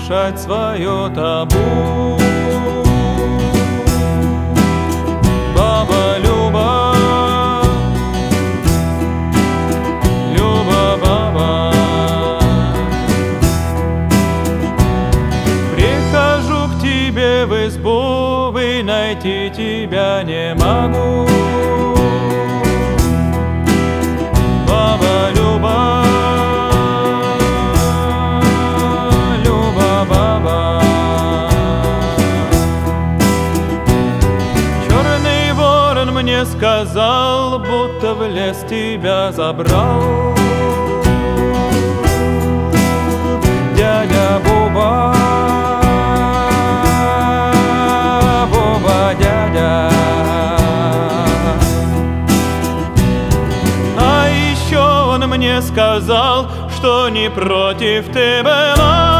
нарушать свое табу. Баба Люба, Люба баба, прихожу к тебе в избу, и найти тебя не могу. Баба Люба, Люба баба, черный ворон мне сказал, будто в лес тебя забрал. Дядя Буба, Буба дядя. А еще он мне сказал, что не против ты была.